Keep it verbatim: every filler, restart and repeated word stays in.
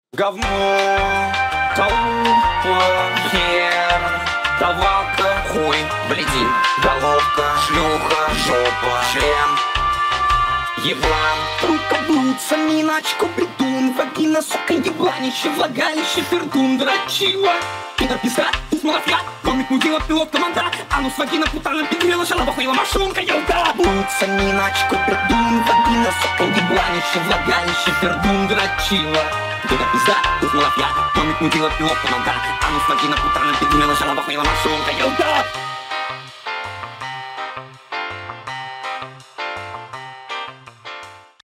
Говно, толпа, хер, давалка, хуй, блядин, головка, шлюха, жопа, член, еблан, рукоблудца, миначку, придун, вагина, сука, ебланище, влагалище, пердун, дрочила, пидор, пизда, смолофья, комик, мудила, пилот, команда, анус, вагина, путана, пигмела, шалава, хуила, машинка, елда, блудца, миначку, придун, вагина, сука, ебланище, влагалище, пердун, дрочила. Пидор, пизда, смолофья, комик, мудила, пилот, команда, анус, вагина, путана, пигмела, шалава, хуила, машинка, елда.